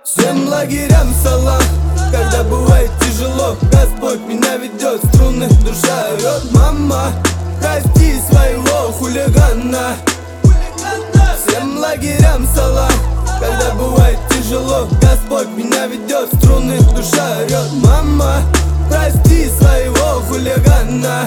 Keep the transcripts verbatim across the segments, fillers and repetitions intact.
Всем лагерям салам, когда бывает тяжело, Господь меня ведет, струны, душа орет. Мама, прости своего хулигана. Всем лагерям салам, когда бывает тяжело, Господь меня ведет, струны, душа орет. Мама, прости своего хулигана.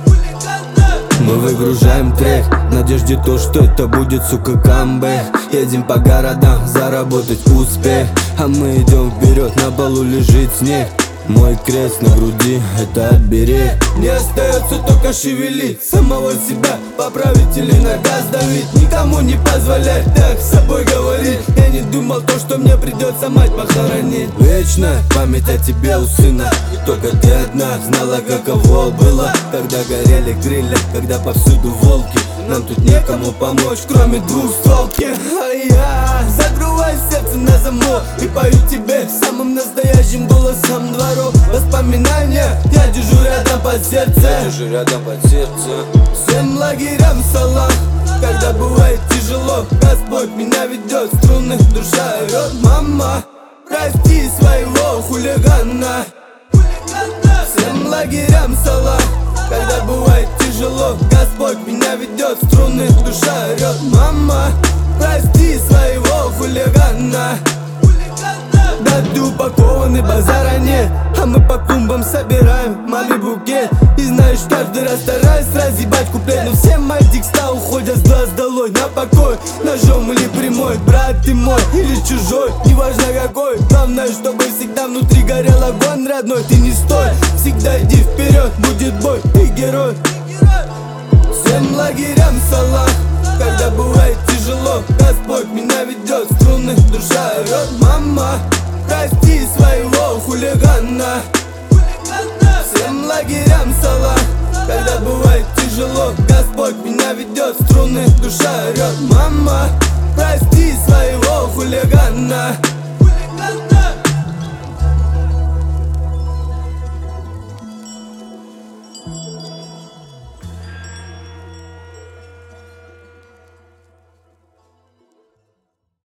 Мы выгружаем трек в надежде то, что это будет, сука, камбэк. Едем по городам заработать успех, а мы идем вперед, на полу лежит снег. Мой крест на груди, это оберег. Не остается только шевелить самого себя, поправить или на газ давить. Никому не позволять так с собой говорить. Я не думал то, что мне придется мать похоронить. Вечная память о тебе у сына, и только ты одна знала, каково было, когда горели крылья, когда повсюду волки. Нам тут некому помочь, кроме двухстволки. А я закрываю сердце на замок и пою тебе самым настоящим голосом дворов. Воспоминания, я держу рядом под сердце, я держу рядом под сердце. Всем лагерям салам, когда бывает тяжело, Господь меня ведет, струны, душа орет. Мама, прости своего хулигана. Всем лагерям салам, когда бывает тяжело, Господь меня ведет, струны, душа орет. Мама, прости своего хулигана. Да ты упакованный, базара нет, а мы по клумбам собираем маме букет. И знаешь, каждый раз стараюсь разъебать куплет, но все мои текста уходят с глаз долой на покой. Ножом или прямой, брат ты мой или чужой, неважно какой. Главное, чтобы всегда внутри горел огонь родной. Ты не стой, всегда иди вперед, будет бой, ты герой. Всем лагерям салам, когда бывает тяжело, Господь меня ведет, струны, душа орет. Мама, прости своего хулигана. Всем лагерям салам, когда бывает тяжело, Господь меня ведет, струны, душа орет. Мама, прости своего хулигана.